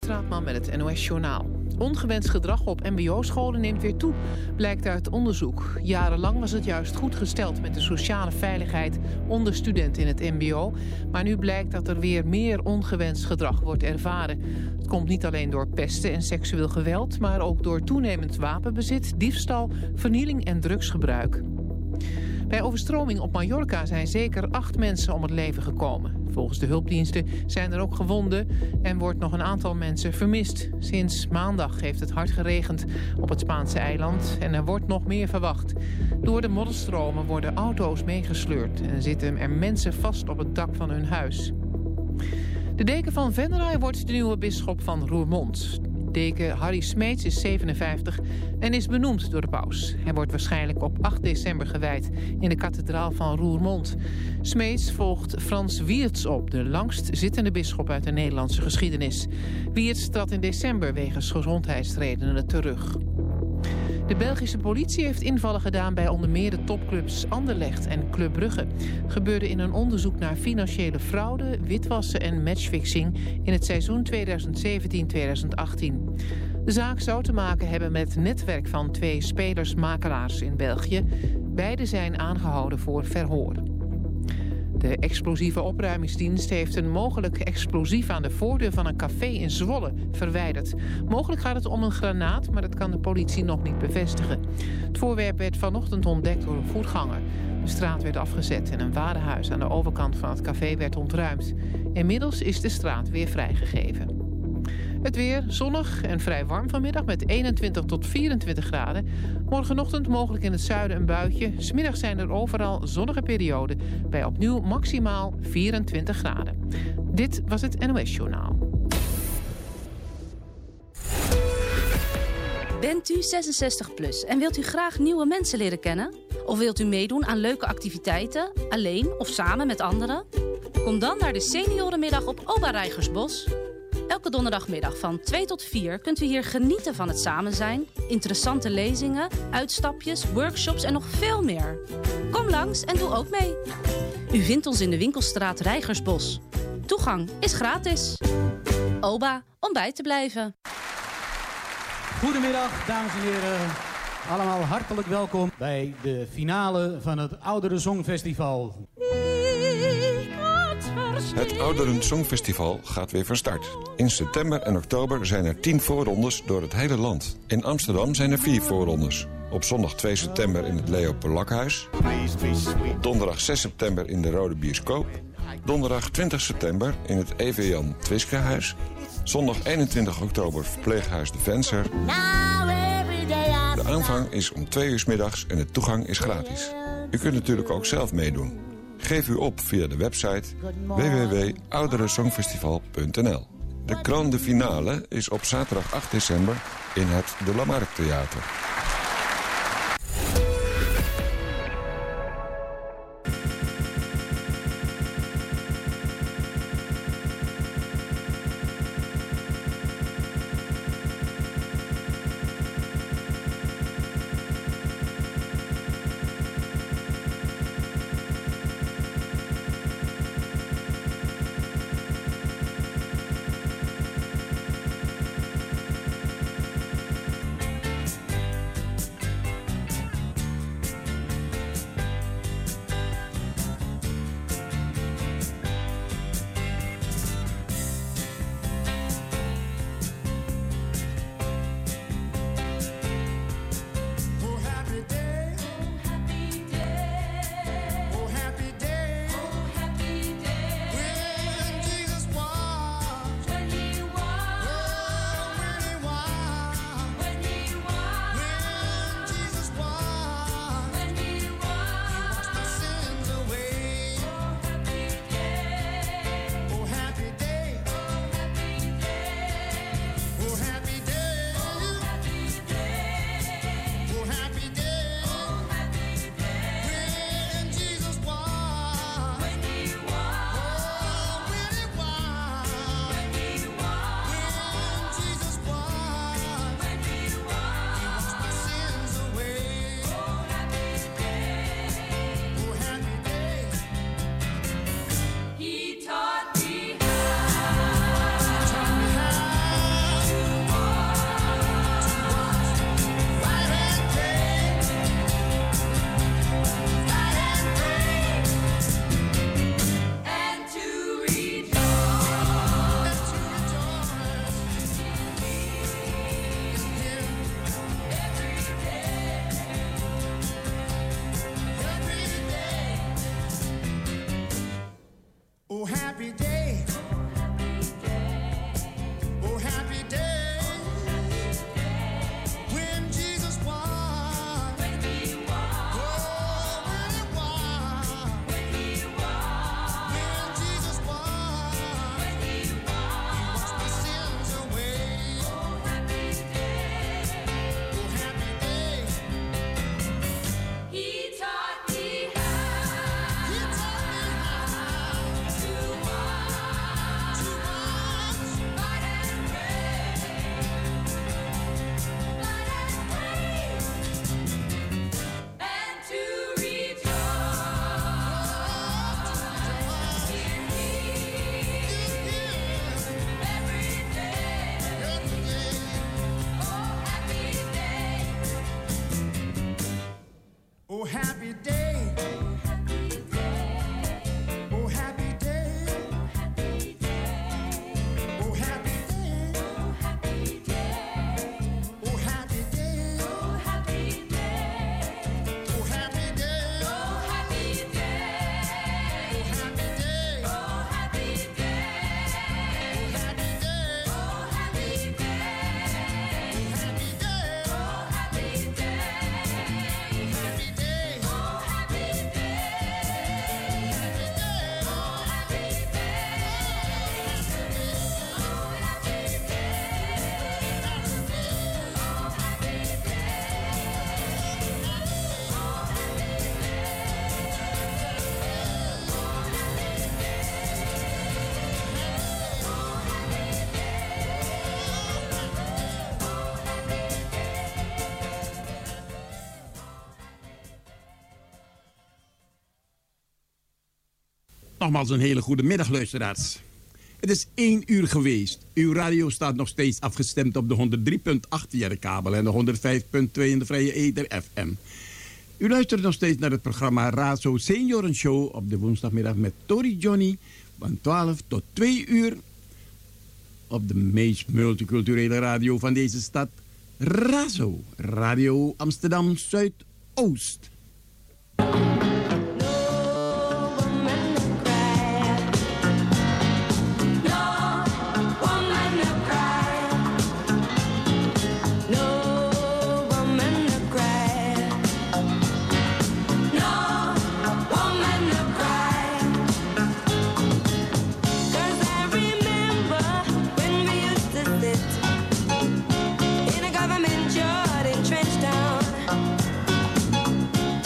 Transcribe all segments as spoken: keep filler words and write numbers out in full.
Straatman met het N O S Journaal. Ongewenst gedrag op mbo-scholen neemt weer toe, blijkt uit onderzoek. Jarenlang was het juist goed gesteld met de sociale veiligheid onder studenten in het mbo. Maar nu blijkt dat er weer meer ongewenst gedrag wordt ervaren. Het komt niet alleen door pesten en seksueel geweld, maar ook door toenemend wapenbezit, diefstal, vernieling en drugsgebruik. Bij overstroming op Mallorca zijn zeker acht mensen om het leven gekomen. Volgens de hulpdiensten zijn er ook gewonden en wordt nog een aantal mensen vermist. Sinds maandag heeft het hard geregend op het Spaanse eiland en er wordt nog meer verwacht. Door de modderstromen worden auto's meegesleurd en zitten er mensen vast op het dak van hun huis. De deken van Venray wordt de nieuwe bisschop van Roermond. Deken Harry Smeets is zevenenvijftig en is benoemd door de paus. Hij wordt waarschijnlijk op acht december gewijd in de kathedraal van Roermond. Smeets volgt Frans Wiertz op, de langst zittende bisschop uit de Nederlandse geschiedenis. Wiertz trad in december wegens gezondheidsredenen terug. De Belgische politie heeft invallen gedaan bij onder meer de topclubs Anderlecht en Club Brugge. Gebeurde in een onderzoek naar financiële fraude, witwassen en matchfixing in het seizoen tweeduizend zeventien tweeduizend achttien. De zaak zou te maken hebben met het netwerk van twee spelersmakelaars in België. Beide zijn aangehouden voor verhoor. De explosieve opruimingsdienst heeft een mogelijk explosief aan de voordeur van een café in Zwolle verwijderd. Mogelijk gaat het om een granaat, maar dat kan de politie nog niet bevestigen. Het voorwerp werd vanochtend ontdekt door een voetganger. De straat werd afgezet en een warenhuis aan de overkant van het café werd ontruimd. Inmiddels is de straat weer vrijgegeven. Het weer zonnig en vrij warm vanmiddag met eenentwintig tot vierentwintig graden. Morgenochtend mogelijk in het zuiden een buitje. 's Middags zijn er overal zonnige perioden bij opnieuw maximaal vierentwintig graden. Dit was het N O S Journaal. Bent u zesenzestig plus en wilt u graag nieuwe mensen leren kennen? Of wilt u meedoen aan leuke activiteiten, alleen of samen met anderen? Kom dan naar de seniorenmiddag op Oba Rijgersbos. Elke donderdagmiddag van twee tot vier kunt u hier genieten van het samen zijn, interessante lezingen, uitstapjes, workshops en nog veel meer. Kom langs en doe ook mee. U vindt ons in de winkelstraat Rijgersbos. Toegang is gratis. Oba, om bij te blijven. Goedemiddag, dames en heren. Allemaal hartelijk welkom bij de finale van het Ouderen Songfestival. Het Ouderen Songfestival gaat weer van start. In september en oktober zijn er tien voorrondes door het hele land. In Amsterdam zijn er vier voorrondes. Op zondag twee september in het Leo Polakhuis. Donderdag zes september in de Rode Bioscoop. Donderdag twintig september in het E V Jan Twiskehuis. Zondag eenentwintig oktober verpleeghuis De Venser. De aanvang is om twee uur 's middags en de toegang is gratis. U kunt natuurlijk ook zelf meedoen. Geef u op via de website w w w punt ouderensongfestival punt n l. De grande finale is op zaterdag acht december in het De Lamarck Theater. Nogmaals een hele goede middag, luisteraars. Het is één uur geweest. Uw radio staat nog steeds afgestemd op de honderd drie komma acht via de kabel en de honderd vijf komma twee in de vrije ether F M. U luistert nog steeds naar het programma Razo Senioren Show op de woensdagmiddag met Tori Johnny van twaalf tot twee uur op de meest multiculturele radio van deze stad, Razo, Radio Amsterdam Zuidoost. In a government yard in Trenchtown.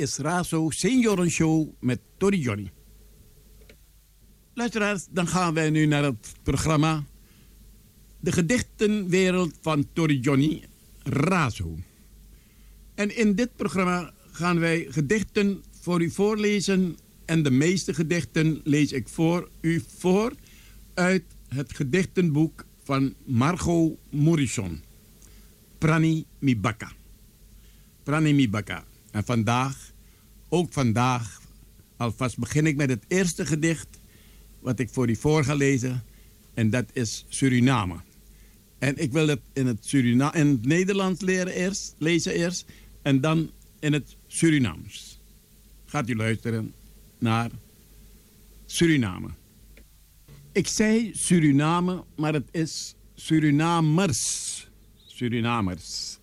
is Razo Seniorenshow met Tori Johnny. Luisteraars, dan gaan wij nu naar het programma De Gedichtenwereld van Tori Johnny, Razo. En in dit programma gaan wij gedichten voor u voorlezen. En de meeste gedichten lees ik voor u voor uit het gedichtenboek van Margot Morrison. Prani Mibaka. Prani Mibaka. En vandaag, ook vandaag, alvast begin ik met het eerste gedicht wat ik voor u voor ga lezen. En dat is Suriname. En ik wil het in het, Surina- in het Nederlands leren eerst, lezen eerst. En dan in het Surinaams. Gaat u luisteren naar Suriname. Ik zei Suriname, maar het is Surinamers. Surinamers.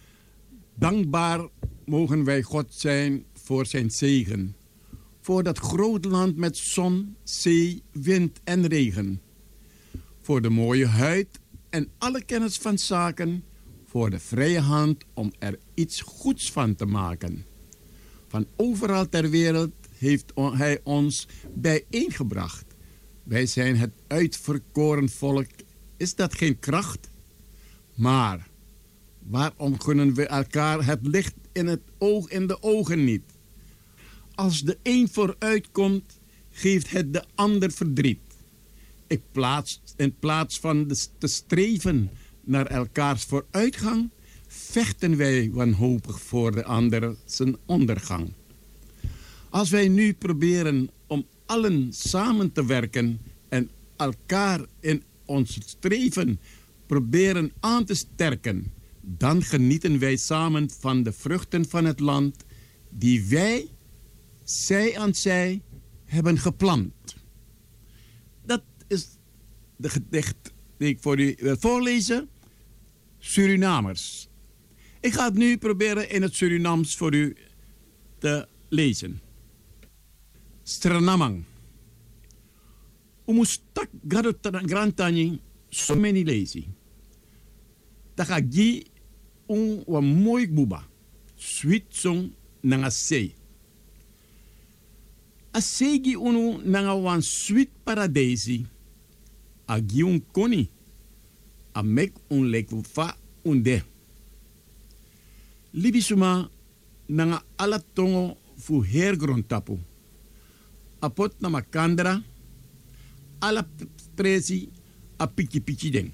Dankbaar mogen wij God zijn voor zijn zegen. Voor dat groot land met zon, zee, wind en regen. Voor de mooie huid en alle kennis van zaken. Voor de vrije hand om er iets goeds van te maken. Van overal ter wereld heeft hij ons bijeengebracht. Wij zijn het uitverkoren volk. Is dat geen kracht? Maar waarom gunnen we elkaar het licht in het oog in de ogen niet? Als de een vooruitkomt, geeft het de ander verdriet. Ik plaats, in plaats van de, te streven naar elkaars vooruitgang, vechten wij wanhopig voor de ander zijn ondergang. Als wij nu proberen om allen samen te werken en elkaar in ons streven proberen aan te sterken, dan genieten wij samen van de vruchten van het land die wij, zij aan zij, hebben geplant. Dat is de gedicht die ik voor u wil voorlezen. Surinamers. Ik ga het nu proberen in het Surinaams voor u te lezen. Stranamang. Umustak gadot grantani so many lazy. Takagi un wa mooi buba. Sweet song nanga sei. Asegi unu nanga wan sweet paradesi. Agi un koni. A mek un lekfa un de. Libisuma nanga ala tongo fu hergrondtapu. Apot na makandra. Ala presi a piki piki den.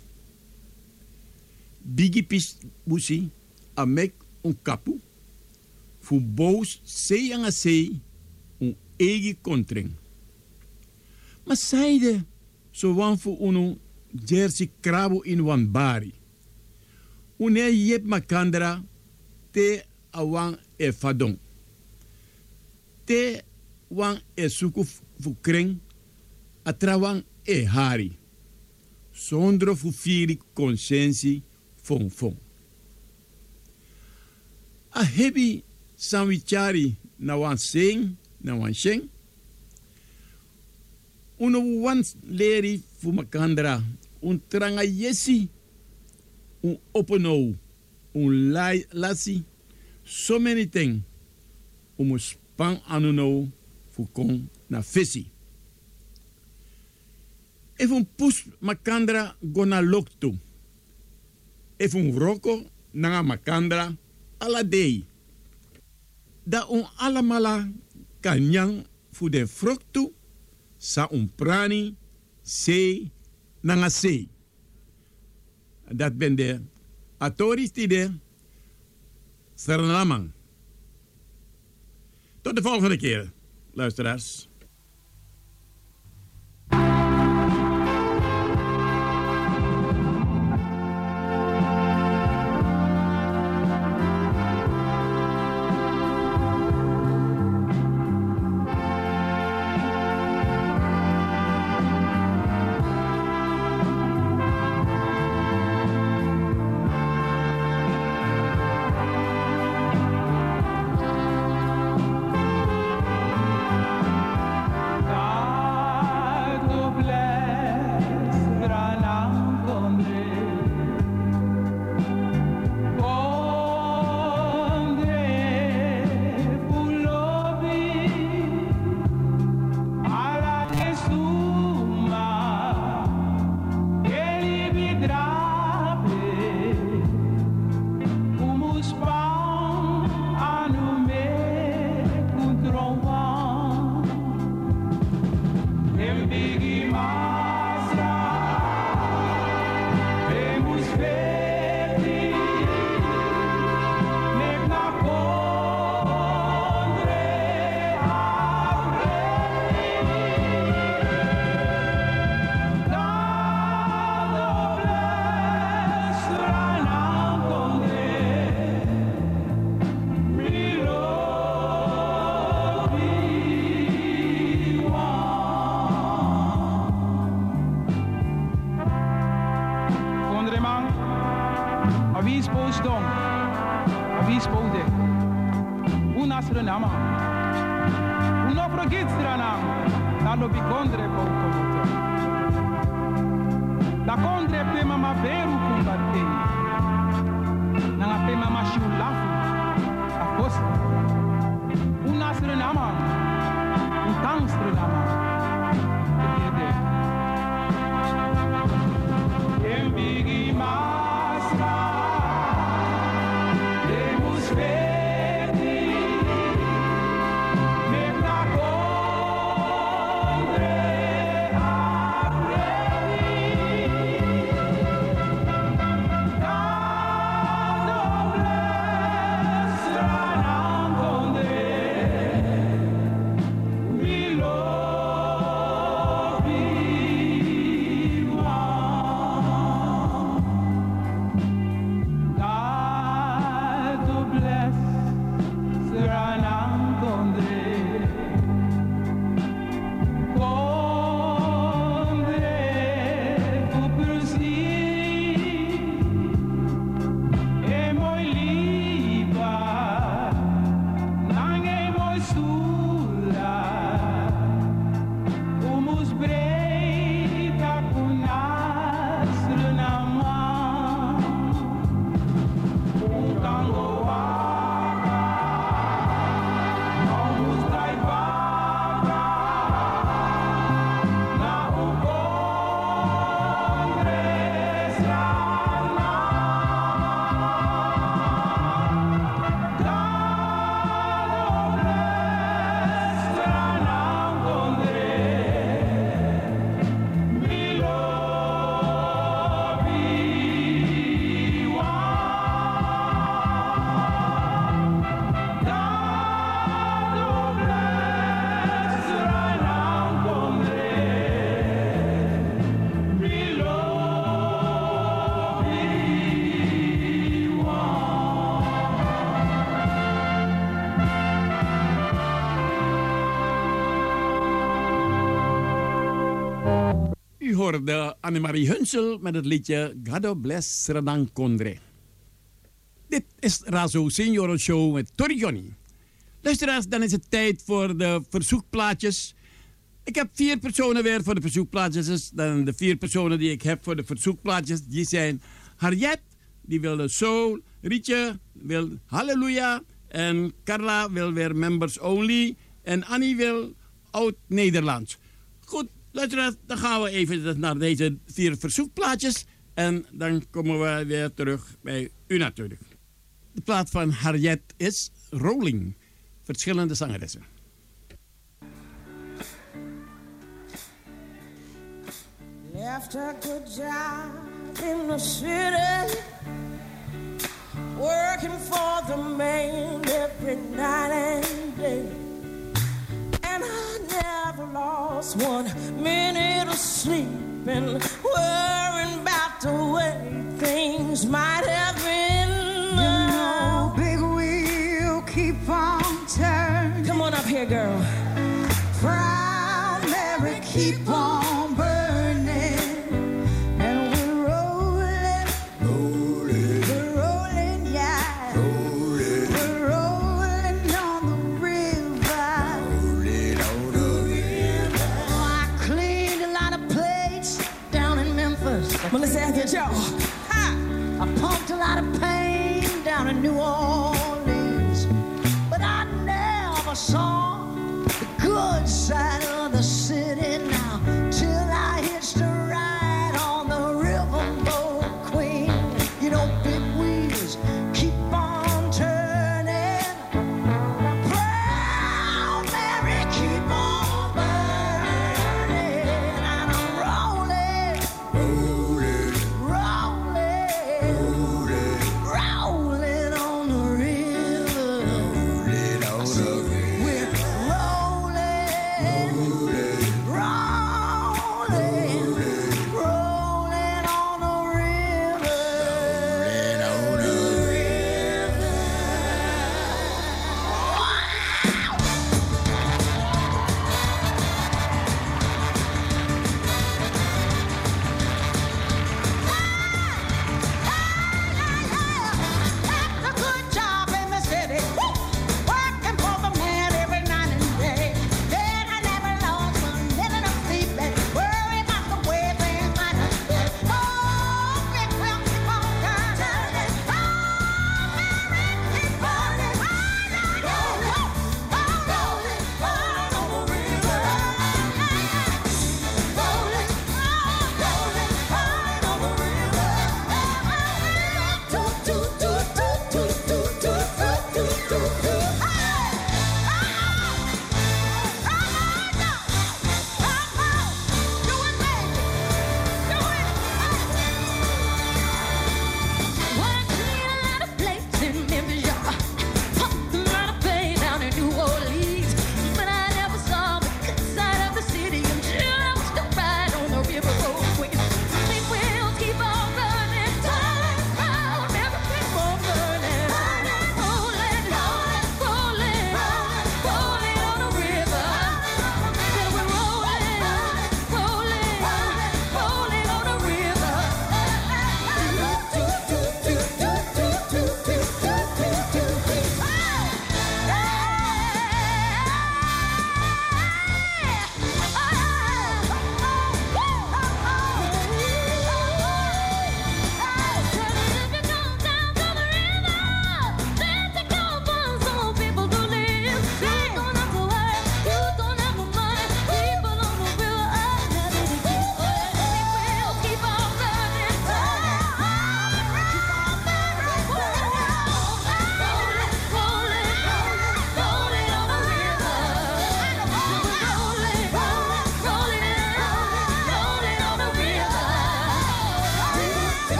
Bigi pis busi a mek un kapu. Fu bous sei anga sei un egi kontring. Ma saide so wan fu unu jersey krabo in wan bari. Une yep makandra te awan e fadon. Te wan e suku fu kring atrawang e hari. Sondro fu firi conscientie fong fong. A hebi sanwichari na wan sing na wan sheng. Uno wan leri fu makandra. Un tranga yesi. Un oponou. Un lai lasi. So many things. Um span anuno fu kon na fesi. If un pus makandra gona loktu. If un roko nanga makandra ala dei. Da un alamala kanyang fu de fruktu sa un prani sei nanga sei. Dat ben de atoris tide Suriname. Tot de volgende keer, luisteraars. obispo de una srenama uno progistranam dallo bicondre poco da condre pema ma veru kumbarte na pema ma shulafu aposta una srenama un tang srenama de em bigi masra demus vedi meta condre De Annemarie Hunsel met het liedje God Bless Sredang Kondre. Dit is Razo Senioren Show met Tori Johnny. Luisteraars, dan is het tijd voor de verzoekplaatjes. Ik heb vier personen weer voor de verzoekplaatjes. Dus dan de vier personen die ik heb voor de verzoekplaatjes, die zijn Harriet, die wil de soul, Rietje wil Halleluja en Carla wil weer Members Only en Annie wil Oud-Nederlands. Goed. Luisteraars, dan gaan we even naar deze vier verzoekplaatjes. En dan komen we weer terug bij u natuurlijk. De plaat van Harriet is Rolling. Verschillende zangeressen. Left a good job in the city, working for the man every night and day. And I never lost one minute of sleep and worrying about the way things might have been. You know, big wheel keep on turning. Come on up here, girl. Proud Mary keep on burning. And we're rolling, rolling, we're rolling, yeah, rolling, we're rolling on the river, rolling on the river. Oh, I cleaned a lot of plates down in Memphis. Melissa Anthony Joe. Ha! I pumped a lot of pain down in New Orleans, but I never saw the good side of the city now till I hitched a ride on the riverboat Queen. You know, big wheels keep on turning. Proud Mary keep on burning. And I'm rolling, rolling, rolling, rolling, rolling on the river, rolling on the river. We're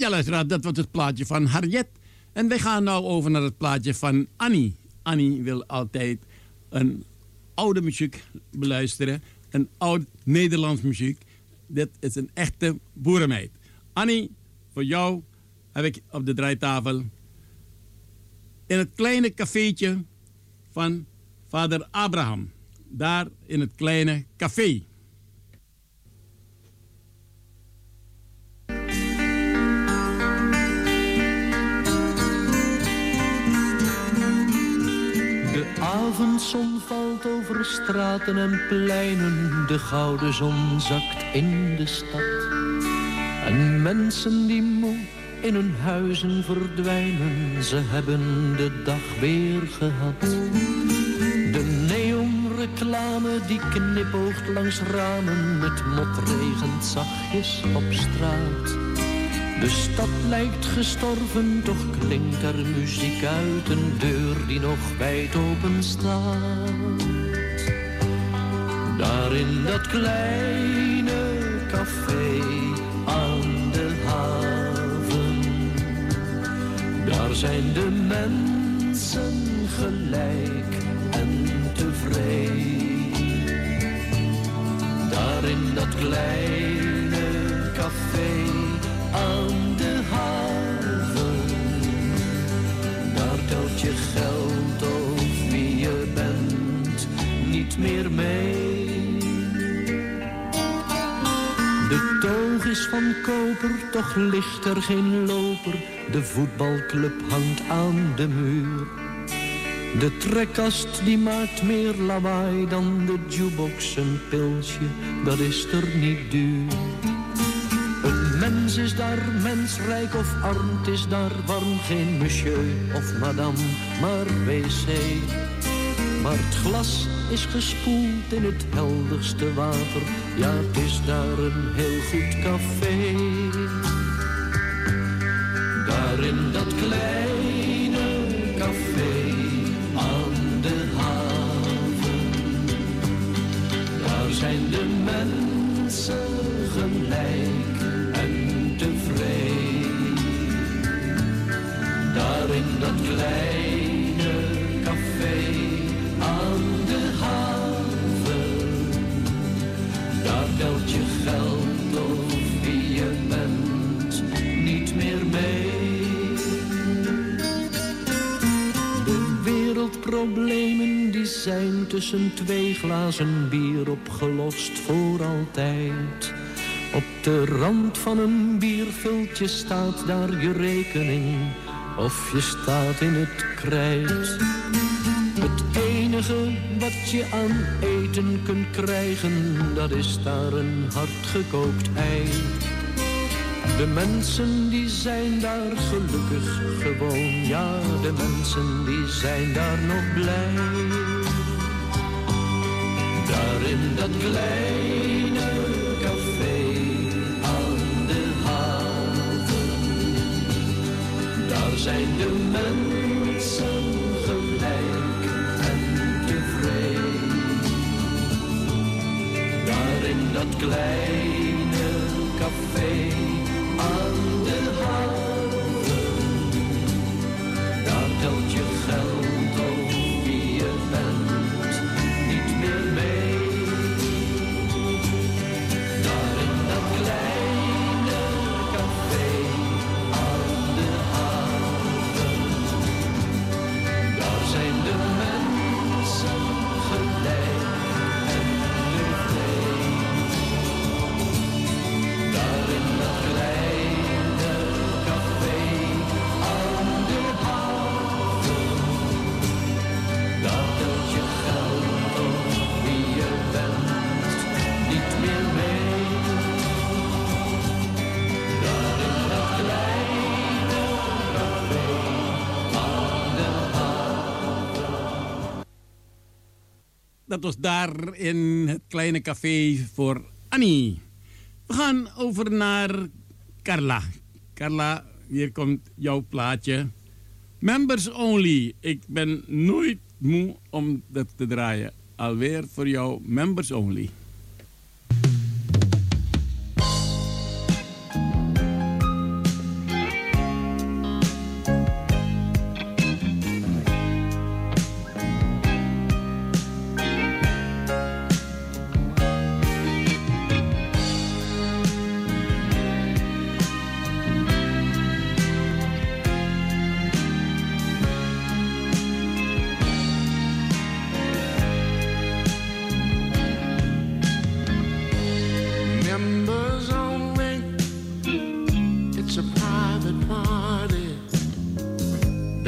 Ja, luisteraar, dat was het plaatje van Harriet. En wij gaan nou over naar het plaatje van Annie. Annie wil altijd een oude muziek beluisteren. Een oud Nederlands muziek. Dit is een echte boerenmeid. Annie, voor jou heb ik op de draaitafel in het kleine cafeetje van vader Abraham. Daar in het kleine café. De avondzon valt over straten en pleinen. De gouden zon zakt in de stad. En mensen die moe in hun huizen verdwijnen. Ze hebben de dag weer gehad. De neonreclame die knipoogt langs ramen. Het motregent zachtjes op straat. De stad lijkt gestorven, toch klinkt er muziek uit een deur die nog wijd open staat. Daar in dat kleine café aan de haven, daar zijn de mensen gelijk en tevreden. Daar in dat kleine café aan de haven, daar telt je geld of wie je bent niet meer mee. De toog is van koper, toch ligt er geen loper. De voetbalclub hangt aan de muur. De trekkast die maakt meer lawaai dan de jukebox. Een pilsje, dat is er niet duur. Een mens is daar mensrijk of arm, het is daar warm. Geen monsieur of madame, maar wc. Maar het glas is gespoeld in het helderste water. Ja, het is daar een heel goed café. Daar in dat kleine café aan de haven, daar zijn de mensen gelijk en tevreden. Daar in dat kleine café aan de haven, daar telt je geld of wie je bent niet meer mee. De wereldproblemen die zijn tussen twee glazen bier opgelost voor altijd. Op de rand van een bierviltje staat daar je rekening, of je staat in het krijt. Het enige wat je aan eten kunt krijgen, dat is daar een hardgekookt ei. De mensen die zijn daar gelukkig gewoon, ja, de mensen die zijn daar nog blij. Daar in dat kleine café aan de haven, daar zijn de mensen gelijk en tevreden. Daar in dat kleine café aan de haven, daar telt je geld of wie je bent niet meer mee. Daar in dat kleine café aan de haven, daar zijn de mensen gelijk en tevreden. Daar in dat kleine café aan de haven, daar telt je geld of wie je bent niet meer mee. Daar in dat kleine café aan de haven. Dat was daar in het kleine café voor Annie. We gaan over naar Carla. Carla, hier komt jouw plaatje. Members Only. Ik ben nooit moe om dat te draaien. Alweer voor jou, Members Only.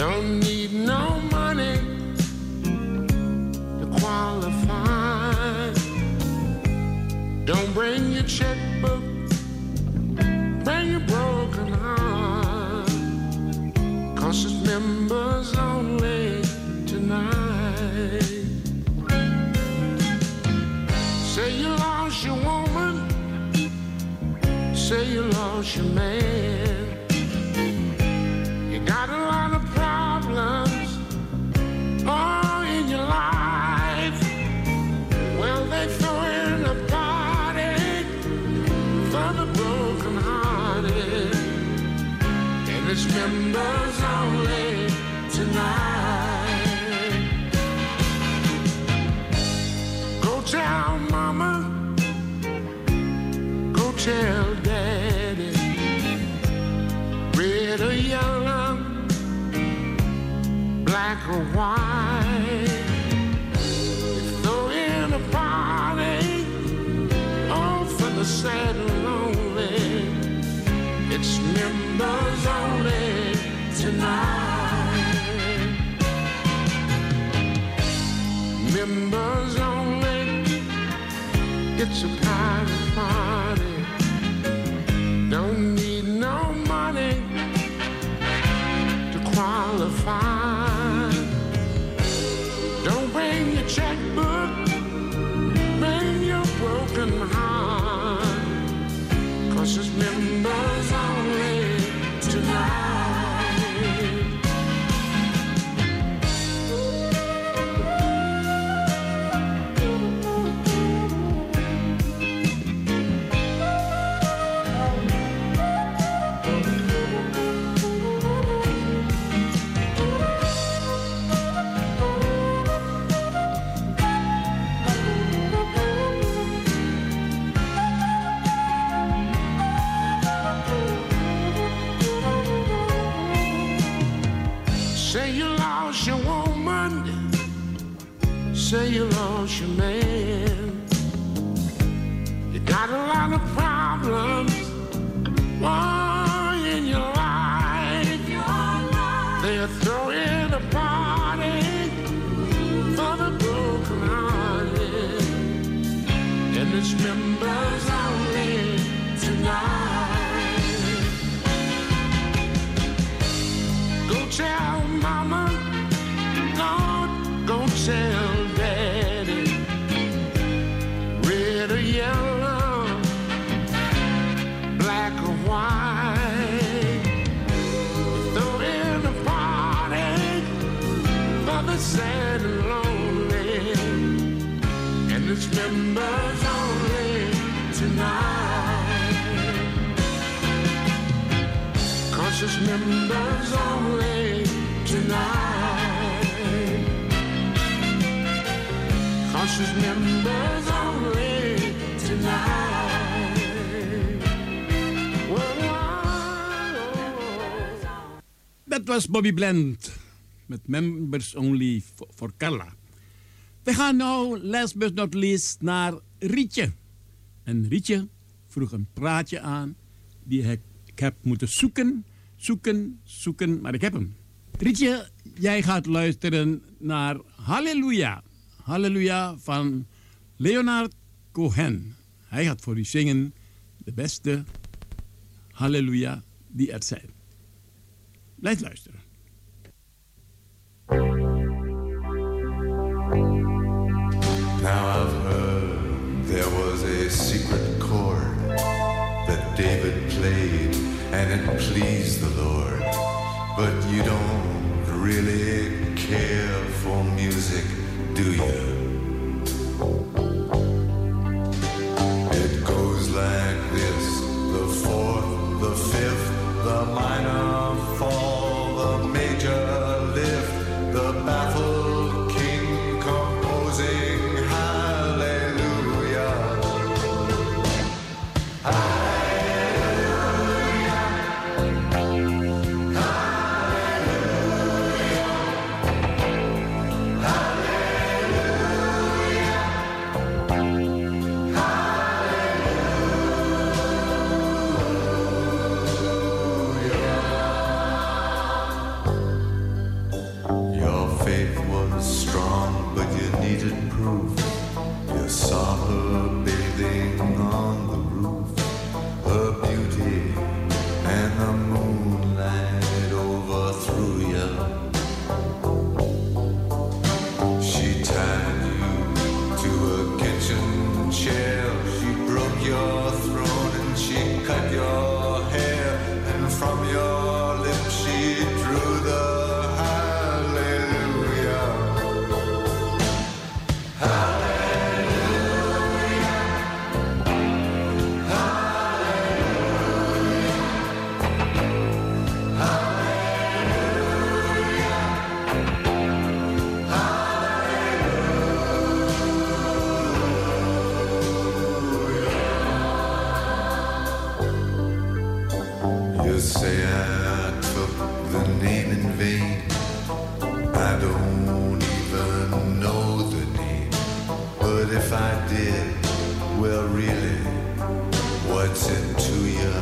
Don't need no money to qualify. Don't bring your checkbook, bring your broken heart, 'cause it's members only tonight. Say you lost your woman, say you lost your man. You got a lot of problems, oh, in your life. Well, they throw in a party for the broken hearted, and it's members only tonight. Go tell mama, go tell daddy, red or yellow, black or white. Throw in a party, oh, for the sad and lonely. It's members only tonight. Members only, it's a private party. Don't need no money to qualify. Don't bring your checkbook, bring your broken heart, 'cause it's members only tonight. Say you lost your woman, say you lost your man. You got a lot of problems, oh, in your life. They're throwing a party for the broken hearted, and it's members only tonight. Go tell mama, no, go tell daddy, red or yellow, black or white. Throw in a party for the sad and lonely, and it's members only tonight. 'Cause it's members only tonight. 'Cause it's members only tonight. Dat was Bobby Bland met Members Only voor Carla. We gaan nou, last but not least, naar Rietje. En Rietje vroeg een praatje aan die ik, ik heb moeten zoeken, zoeken, zoeken, maar ik heb hem. Rietje, jij gaat luisteren naar Halleluja. Halleluja van Leonard Cohen. Hij gaat voor u zingen de beste Halleluja die er zijn. Blijf luisteren. Now I've heard there was a secret chord that David played and it pleased the Lord. But you don't really care for music, do you? It goes like this: the fourth, the fifth, the minor fall, the major lift, the baffled king composing hallelujah. Hallelujah. Hallelujah. Hallelujah. was strong, but you needed proof. You saw her bathing on the roof, her beauty and the moonlight overthrew you. She tied you to a kitchen chair, she broke your throat and she cut your hair, and from your lips she drew the hallelujah. Hallelujah. Hallelujah. Hallelujah. You say I took the name in vain. I don't even know the name. But if I did, well really, what's it to you?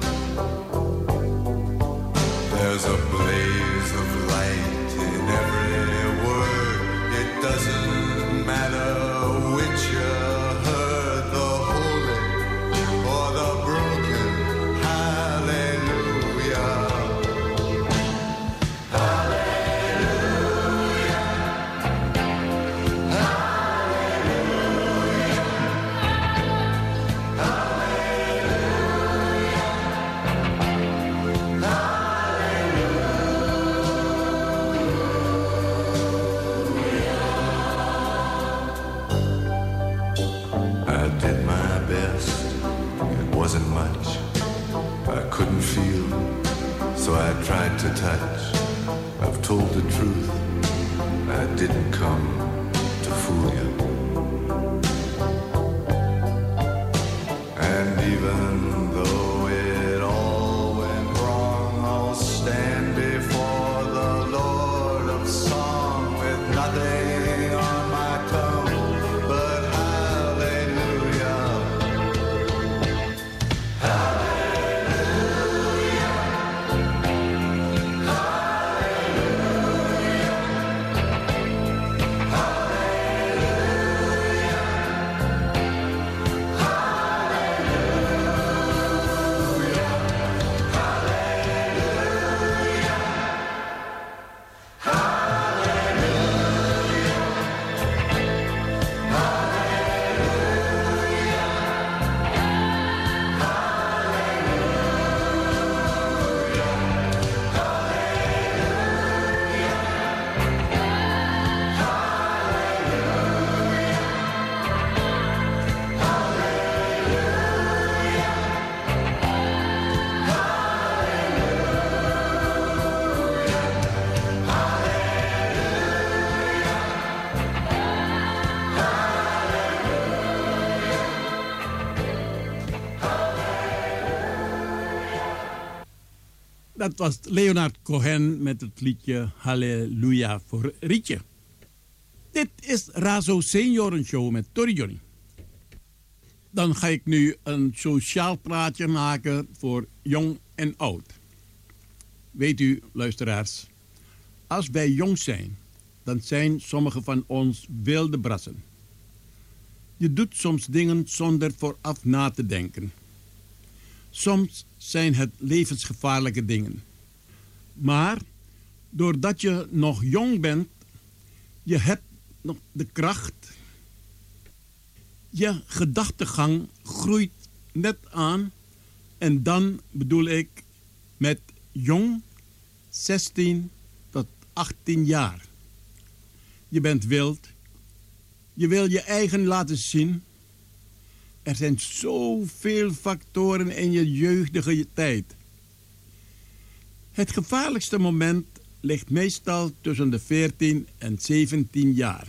There's a blaze of light in every word. It doesn't matter which you heard, the holy or the broken. Hallelujah. Hallelujah. Hallelujah. I did my best. It wasn't much. I couldn't feel, so I tried to touch. I've told the truth. I didn't come to fool you. And even though it all went wrong, I'll stand before the Lord of Song with nothing on my tongue but hallelujah. Hallelujah. Hallelujah. Dat was Leonard Cohen met het liedje Halleluja voor Rietje. Dit is Razo Seniorenshow met Tori Johnny. Dan ga ik nu een sociaal praatje maken voor jong en oud. Weet u, luisteraars, als wij jong zijn, dan zijn sommigen van ons wilde brassen. Je doet soms dingen zonder vooraf na te denken. Soms zijn het levensgevaarlijke dingen. Maar doordat je nog jong bent, je hebt nog de kracht. Je gedachtegang groeit net aan. En dan bedoel ik met jong, zestien tot achttien jaar. Je bent wild. Je wil je eigen laten zien. Er zijn zoveel factoren in je jeugdige tijd. Het gevaarlijkste moment ligt meestal tussen de veertien en zeventien jaar.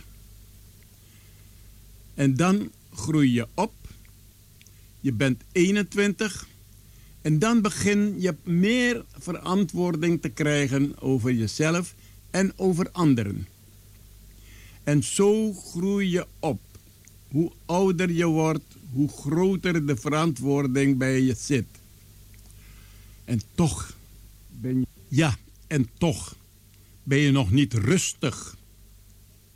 En dan groei je op. Je bent eenentwintig. En dan begin je meer verantwoording te krijgen over jezelf en over anderen. En zo groei je op. Hoe ouder je wordt, hoe groter de verantwoording bij je zit. En toch ben je... Ja, en toch ben je nog niet rustig.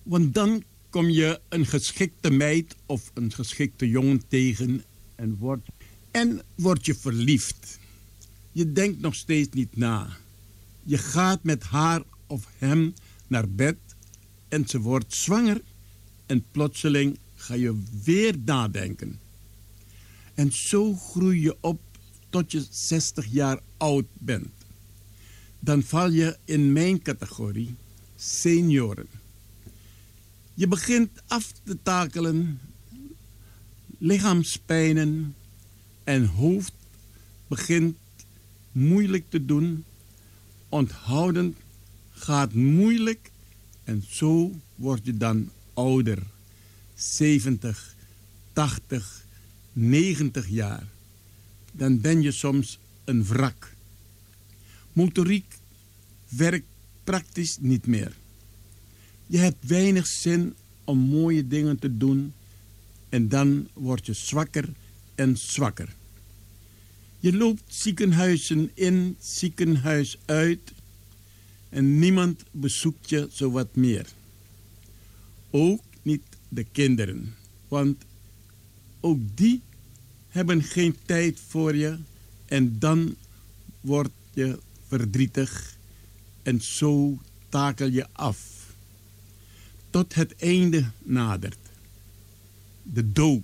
Want dan kom je een geschikte meid of een geschikte jongen tegen en word, en word je verliefd. Je denkt nog steeds niet na. Je gaat met haar of hem naar bed en ze wordt zwanger en plotseling ga je weer nadenken. En zo groei je op tot je zestig jaar oud bent. Dan val je in mijn categorie senioren. Je begint af te takelen, lichaamspijnen en hoofd begint moeilijk te doen. Onthouden gaat moeilijk en zo word je dan ouder. zeventig, tachtig, negentig jaar. Dan ben je soms een wrak. Motoriek werkt praktisch niet meer. Je hebt weinig zin om mooie dingen te doen en dan word je zwakker en zwakker. Je loopt ziekenhuizen in, ziekenhuis uit en niemand bezoekt je zo wat meer. Ook niet de kinderen, want ook die hebben geen tijd voor je en dan word je verdrietig en zo takel je af. Tot het einde nadert. De dood.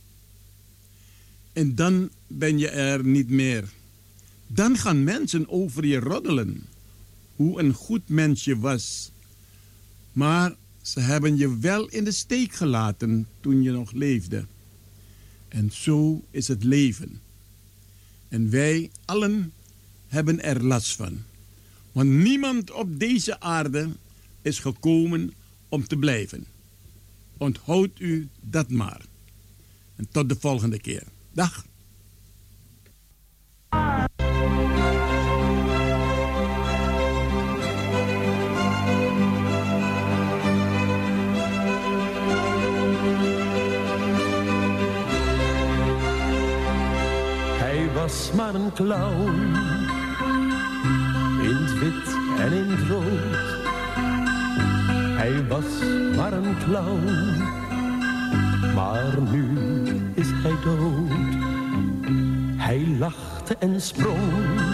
En dan ben je er niet meer. Dan gaan mensen over je roddelen. Hoe een goed mens je was. Maar ze hebben je wel in de steek gelaten toen je nog leefde. En zo is het leven. En wij allen hebben er last van. Want niemand op deze aarde is gekomen om te blijven. Onthoud u dat maar. En tot de volgende keer. Dag. Hij was maar een clown, in het wit en in het rood. Hij was maar een clown, maar nu is hij dood. Hij lachte en sprong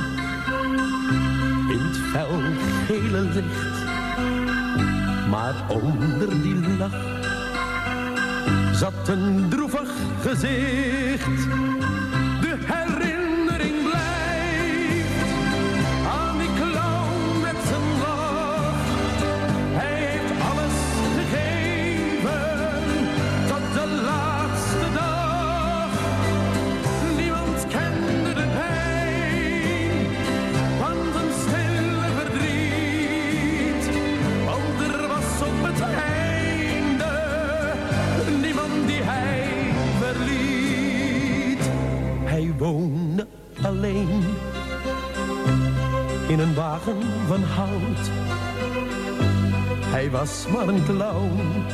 in het fel gele licht. Maar onder die lach zat een droevig gezicht. De herinnering blijft aan die clown met zijn lach. Hij heeft alles gegeven tot de laatste dag. Niemand kende de pijn van zijn stille verdriet. Want er was op het einde niemand die hij verliet. Hij woonde alleen in een wagen van hout. Hij was maar een clown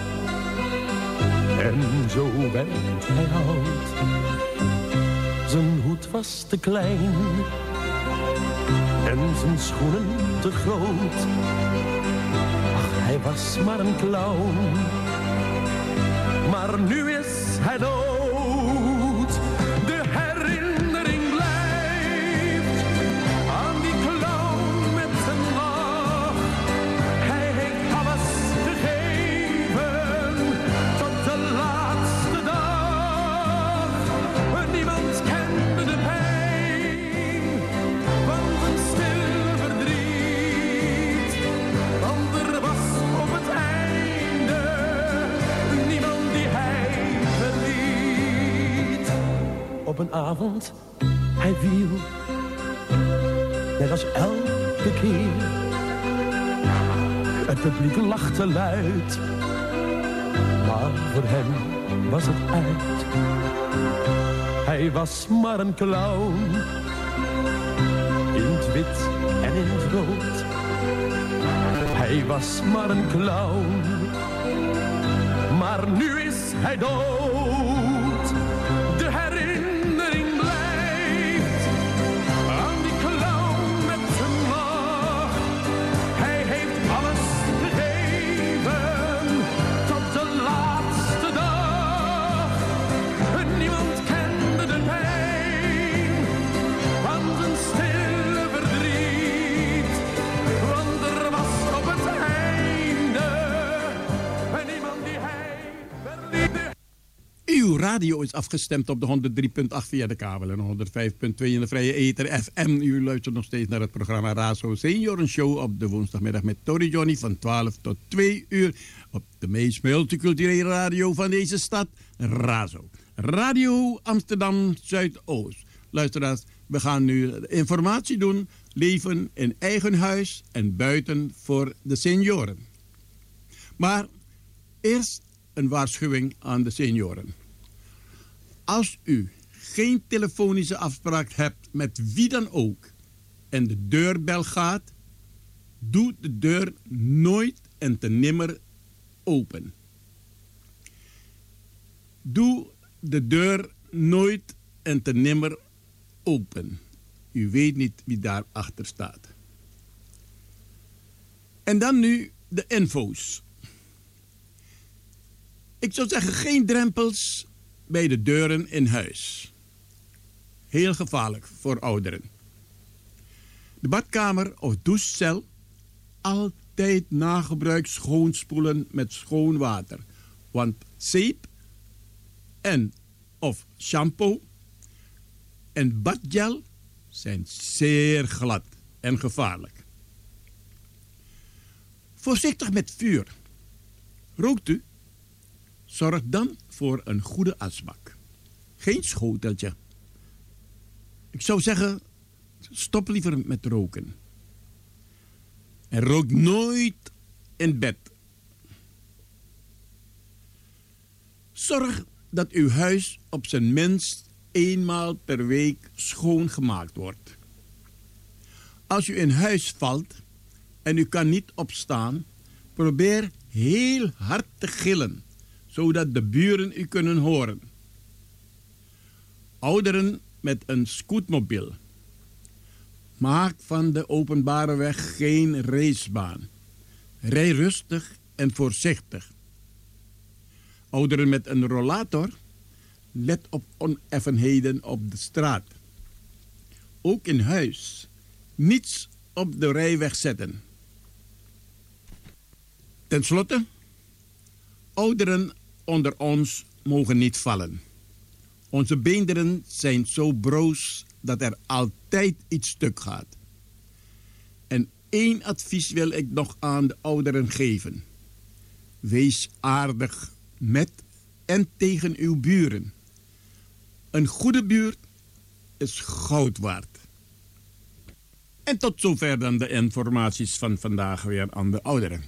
en zo werd hij oud. Zijn hoed was te klein en zijn schoenen te groot. Ach, hij was maar een clown, maar nu is hij dood. De herinnering blijft aan die clown met zijn lach. Hij heeft alles gegeven tot de laatste dag. Niemand kende de pijn van zijn stil verdriet. Want er was op het einde niemand die hij verliet. Op een avond, hij viel, net als elke keer. Het publiek lachte luid, maar voor hem was het uit. Hij was maar een clown, in het wit en in het rood. Hij was maar een clown, maar nu is hij dood. De herinnering blijft aan die clown met zijn lach. Hij heeft alles gegeven radio is afgestemd op de honderd drie punt acht via de kabel en honderd vijf punt twee in de vrije ether F M. U luistert nog steeds naar het programma Razo Senioren Show op de woensdagmiddag met Tori Johnny van twaalf tot twee uur op de meest multiculturele radio van deze stad, Razo. Radio Amsterdam Zuidoost. Luisteraars, we gaan nu informatie doen, leven in eigen huis en buiten voor de senioren. Maar eerst een waarschuwing aan de senioren. Als u geen telefonische afspraak hebt met wie dan ook en de deurbel gaat, doe de deur nooit en te nimmer open. Doe de deur nooit en te nimmer open. U weet niet wie daarachter staat. En dan nu de info's. Ik zou zeggen, geen drempels bij de deuren in huis. Heel gevaarlijk voor ouderen. De badkamer of douchecel altijd na gebruik schoonspoelen met schoon water. Want zeep en of shampoo en badgel zijn zeer glad en gevaarlijk. Voorzichtig met vuur. Rookt u? Zorg dan voor een goede asbak. Geen schoteltje. Ik zou zeggen, stop liever met roken. En rook nooit in bed. Zorg dat uw huis op zijn minst eenmaal per week schoongemaakt wordt. Als u in huis valt en u kan niet opstaan, probeer heel hard te gillen, zodat de buren u kunnen horen. Ouderen met een scootmobiel. Maak van de openbare weg geen racebaan. Rij rustig en voorzichtig. Ouderen met een rollator, let op oneffenheden op de straat. Ook in huis. Niets op de rijweg zetten. Ten slotte, ouderen onder ons mogen niet vallen. Onze beenderen zijn zo broos dat er altijd iets stuk gaat. En één advies wil ik nog aan de ouderen geven. Wees aardig met en tegen uw buren. Een goede buurt is goud waard. En tot zover dan de informaties van vandaag weer aan de ouderen.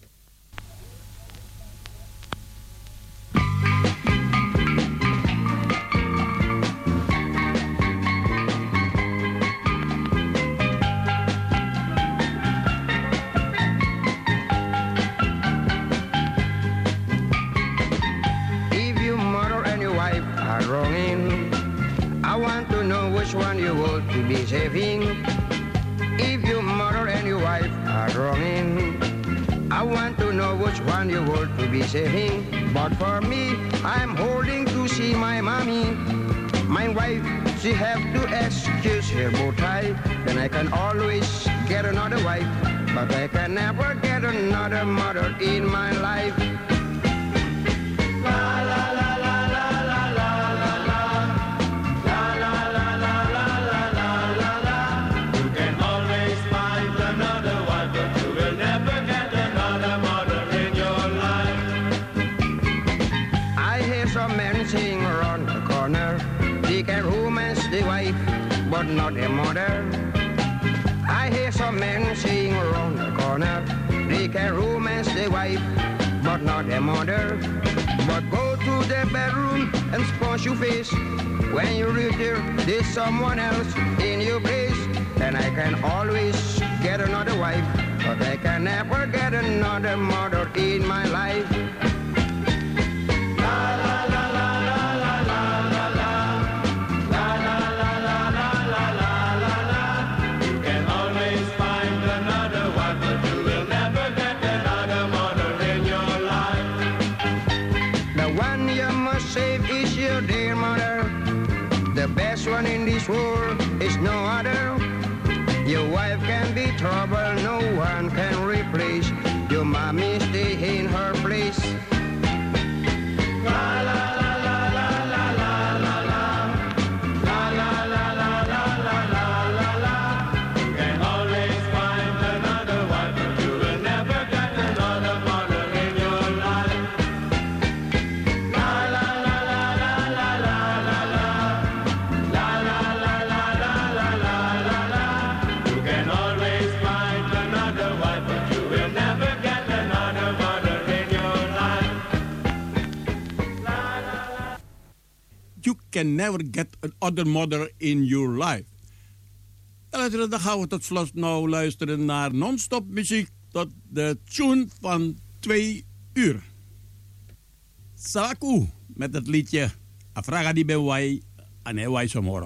Saving. If your mother and your wife are wronging, I want to know which one you want to be saving. But for me, I'm holding to see my mommy. My wife, she have to excuse her bow tie. Then I can always get another wife, but I can never get another mother in my life. La la la. But not a mother. I hear some men sing around the corner. They can romance the wife, but not a mother. But go to the bedroom and sponge your face. When you reach there, there's someone else in your place. And I can always get another wife, but I can never get another mother in my life. La la la la la la la la la. One in this world is no other. Your wife can be trouble, no one can replace. Your mommy stay in her place. La la la la la. can never get another mother in your life. En dan gaan we tot slot nou luisteren naar non-stop muziek tot de tune van twee uur. Saku met het liedje Afraga di Bewai en Hewai Somoro.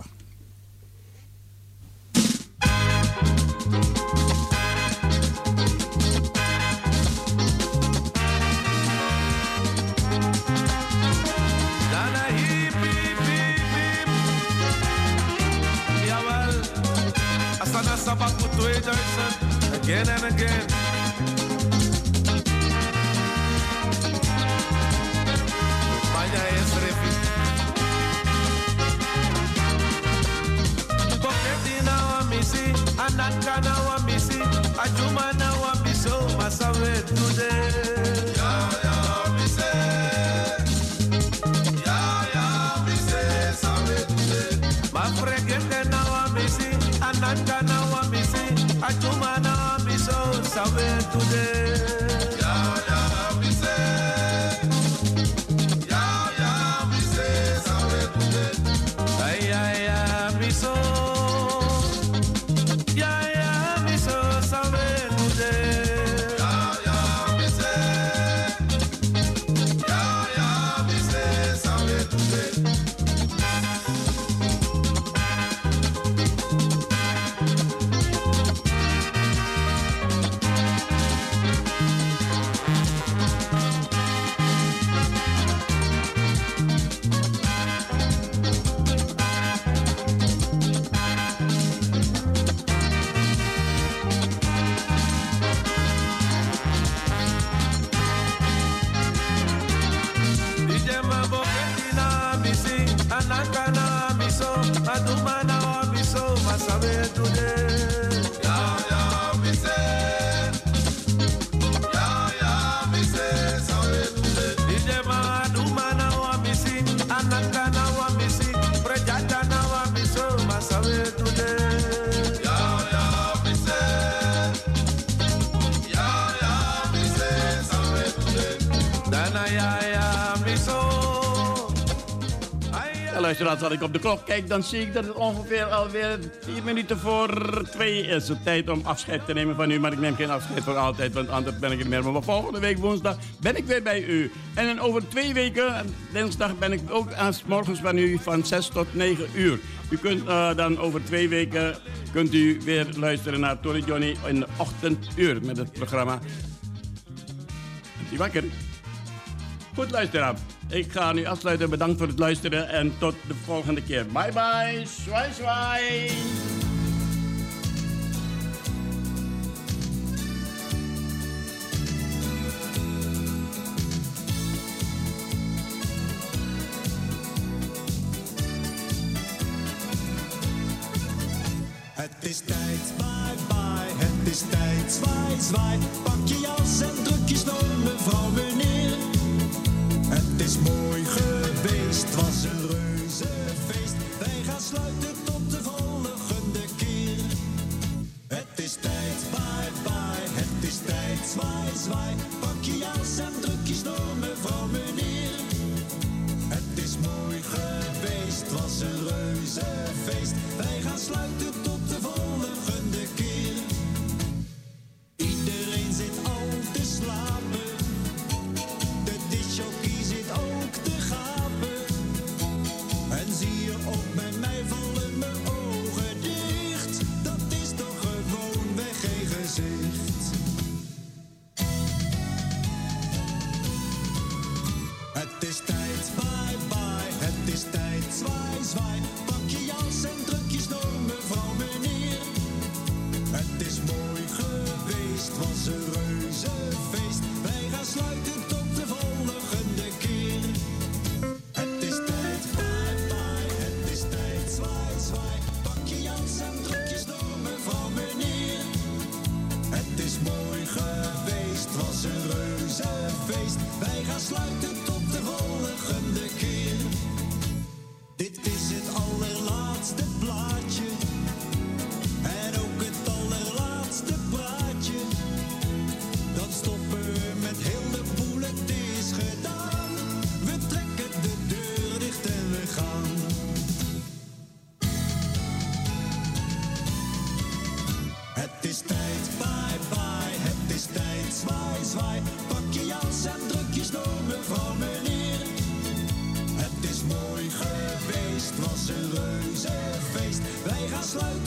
Again and again. Vaya es refi. Poketina wa misi, ananka na wa misi, ajuma na wa miso, masawe today. Ya ya mise, ya ya mise, sawe today. Mafrekete na wa misi, ananka na wa misi, ajuma na sabe today. Ya ya mi se, ya ya mi se, sabe today. Ay ay ay mi so, ya ya mi so, sabe today. Ya ya mi se, ya ya mi se, sabe today. Luisteraars, als ik op de klok kijk, dan zie ik dat het ongeveer alweer vier minuten voor twee is. Het tijd om afscheid te nemen van u, maar ik neem geen afscheid voor altijd, want anders ben ik er meer. Maar volgende week woensdag ben ik weer bij u. En over twee weken, dinsdag, ben ik ook aan morgens van u van zes tot negen uur. U kunt uh, dan over twee weken kunt u weer luisteren naar Tony Johnny in de ochtenduur met het programma. Bent u wakker? Goed luisteraar. Ik ga nu afsluiten. Bedankt voor het luisteren en tot de volgende keer. Bye bye. Zwaai zwaai. Het is tijd, bye bye. Het is tijd, zwaai zwaai. Pak je jas en druk je snor, mevrouw, meneer. Het is mooi geweest, het was een reuze feest. Wij gaan sluiten tot de volgende keer. Het is tijd, bye bye, het is tijd, zwaai zwaai. Pak je jas en druk je snor, mevrouw, meneer. Het is mooi geweest, het was een reuze feest. Wij gaan sluiten tot de volgende keer. Iedereen zit al te slapen. De disjockey zit ook te gapen. En zie je ook bij mij vallen mijn ogen dicht. Dat is toch gewoon weg geen gezicht. Het is tijd, bye bye. Het is tijd, zwaai zwaai. Pak je jas en druk je snor, mevrouw, meneer. Het is mooi geweest, was een reuze feest. Wij gaan sluiten tot de volgende keer. Het is tijd, bye bye. Het is tijd, zwaai zwaai. Pak je jas en druk je snor, mevrouw, meneer. Het is mooi geweest, was een reuze feest. Wij gaan sluiten tot de volgende keer. Dit is het allerlaatste plaatje. En ook het allerlaatste praatje. Dan stoppen we met heel de boel, het is gedaan. We trekken de deur dicht en we gaan. sluit